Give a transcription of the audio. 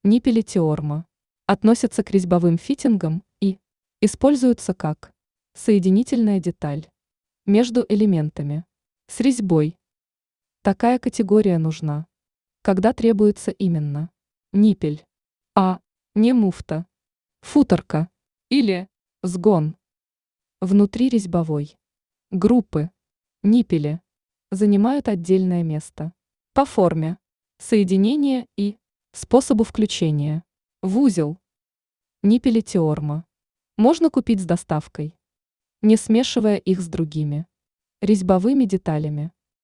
Ниппели Теорма относятся к резьбовым фитингам и используются как соединительная деталь между элементами с резьбой. Такая категория нужна, когда требуется именно ниппель, а не муфта, футорка или сгон. Внутри резьбовой группы ниппели занимают отдельное место по форме, соединения и способу включения в узел. Ниппели Теорма можно купить с доставкой, не смешивая их с другими резьбовыми деталями.